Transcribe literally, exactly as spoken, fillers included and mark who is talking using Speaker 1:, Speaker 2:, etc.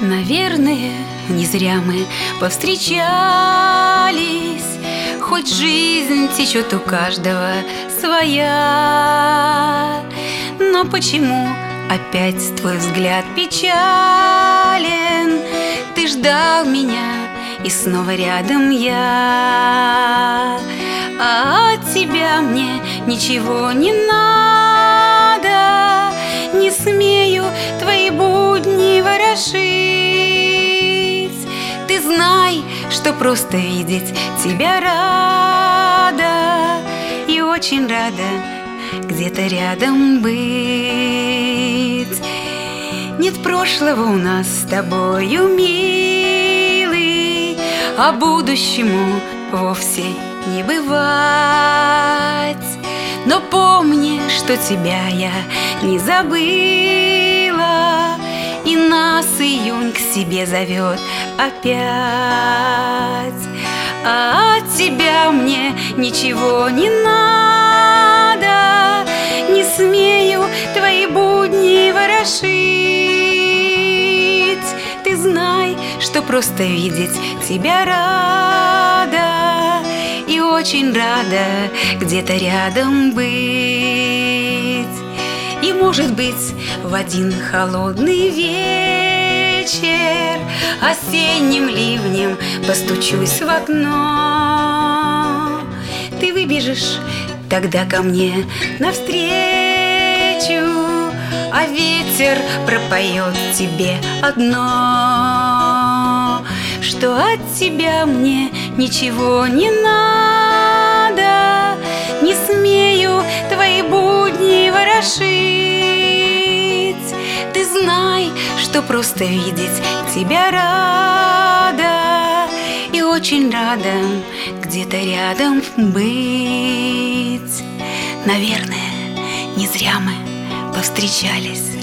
Speaker 1: Наверное, не зря мы повстречались, хоть жизнь течет у каждого своя. Но почему опять твой взгляд печален? Ты ждал меня, и снова рядом я. А от тебя мне ничего не надо, не смею твои будни ворошить. Ты знай, что просто видеть тебя рада, и очень рада где-то рядом быть. Нет прошлого у нас с тобою, милый, а будущему вовсе не бывать. Но помни, что тебя я не забыла, и нас июнь к себе зовет опять. А от тебя мне ничего не надо, не смею твои будни ворошить. Ты знай, что просто видеть тебя рада, и очень рада где-то рядом быть. И, может быть, в один холодный вечер осенним ливнем постучусь в окно. Ты выбежишь тогда ко мне навстречу, а ветер пропоет тебе одно, что от тебя мне ничего не надо, не смею твои будни ворошить. Ты знай, что просто видеть тебя рада, и очень рада где-то рядом быть. Наверное, не зря мы повстречались.